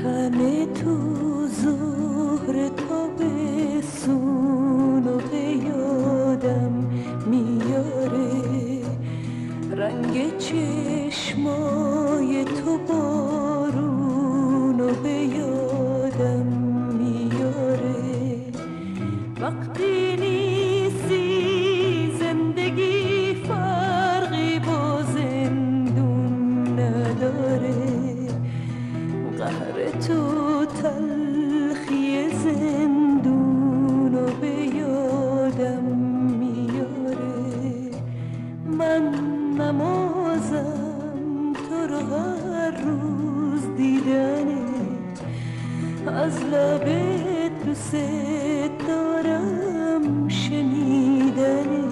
تن تو ظهر تابستون و به یادم میاره، رنگ چشمای تو بارون و به یادم میاره. وقتی نیستی زندگی فرقی با زندون نداره، قهر تو تلخی زندون و به یادم میاره. من نمازم تو رو هر روز دیدنه، از لبت دوست دارم شنیدنه.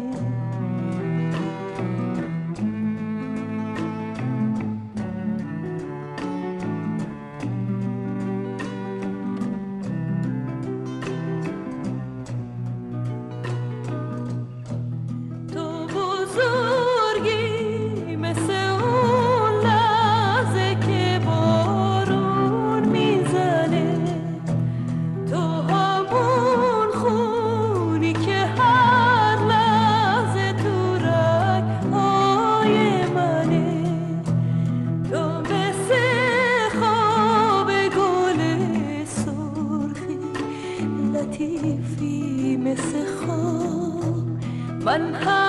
من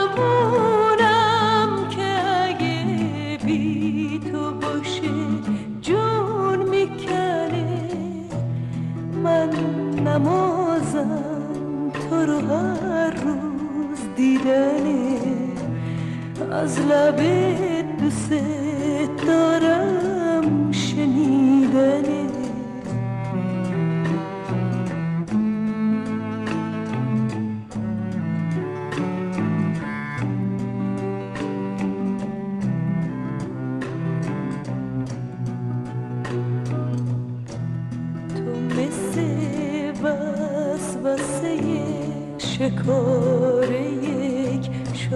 همونم که اگه بی تو باشه جون میکنه. من نمازم تو رو هر روز دیدنه، از لبت دوست دارم شنیدنه. شکار یک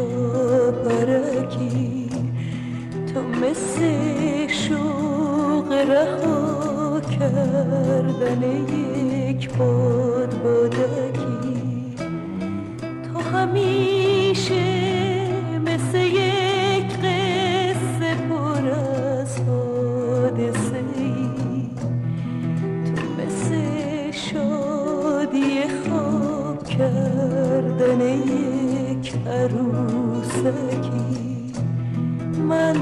شاپرکی، تو مثل شوق رها کردن یک بادبادکی. تو همیشه مثل یک قصه پر از حادثه ای، تو مثل شادی خواب کردن یک عروسکی. من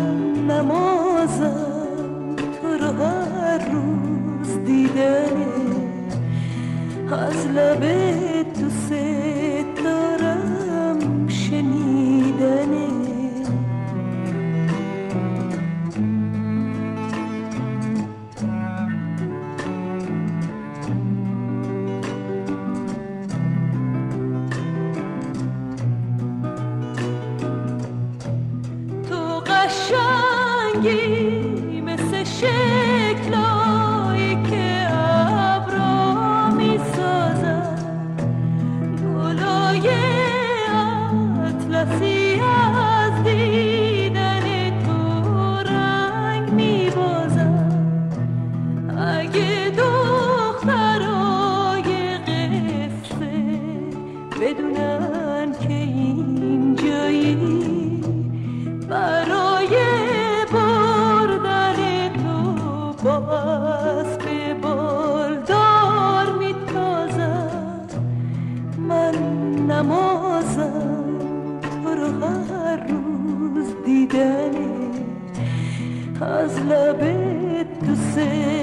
نمازم تو رو هر روز دیدنه، از لبت دوست دارم شنیدنه. قشنگی مثل شکلایی که ابرا میسازن، گلای اطلسی از دیدن تو رنگ میبازن. اگه دخترای قصه بدونن که اینجایی، برای بردن تو با اسب بالدار میتازم. من نمازم تو رو هر روز دیدنه، از لبت دوست